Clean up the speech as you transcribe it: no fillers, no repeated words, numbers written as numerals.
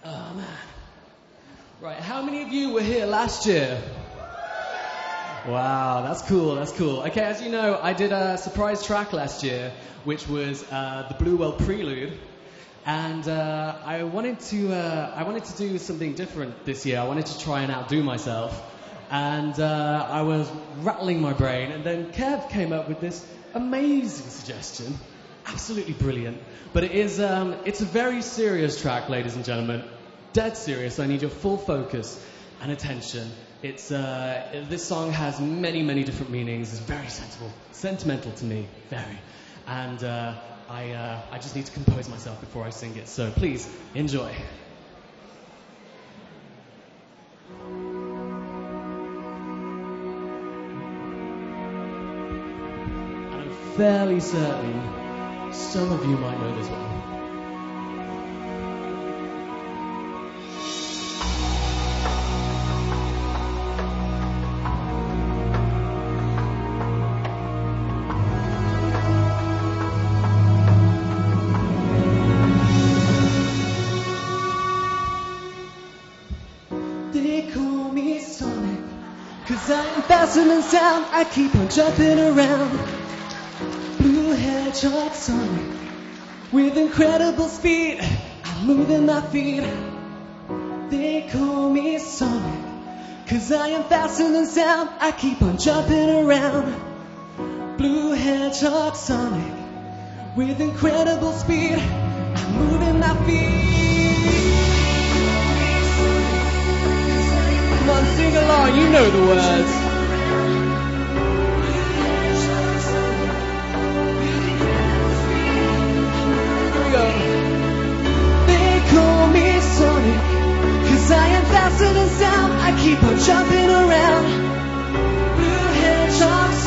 Oh, man. Right, how many of you were here last year? Wow, that's cool, that's cool. Okay, as you know, I did a surprise track last year, which was the Blue Well Prelude. And I wanted to do something different this year. I wanted to try and outdo myself. And I was rattling my brain, and then Kev came up with this amazing suggestion. Absolutely brilliant. But it's a very serious track, ladies and gentlemen. Dead serious. I need your full focus and attention. This song has many, many different meanings. It's very sentimental to me, very. And I just need to compose myself before I sing it. So please enjoy. And I'm fairly certain some of you might know this one. They call me Sonic, 'cause I am faster than sound. I keep on jumping around. Blue hedgehog Sonic, with incredible speed, I'm moving my feet. They call me Sonic, 'cause I am faster than sound. I keep on jumping around. Blue hedgehog Sonic, with incredible speed, I'm moving my feet. Come on, sing along, you know the words. They call me Sonic, 'cause I am faster than sound. I keep on jumping around. Blue hedgehog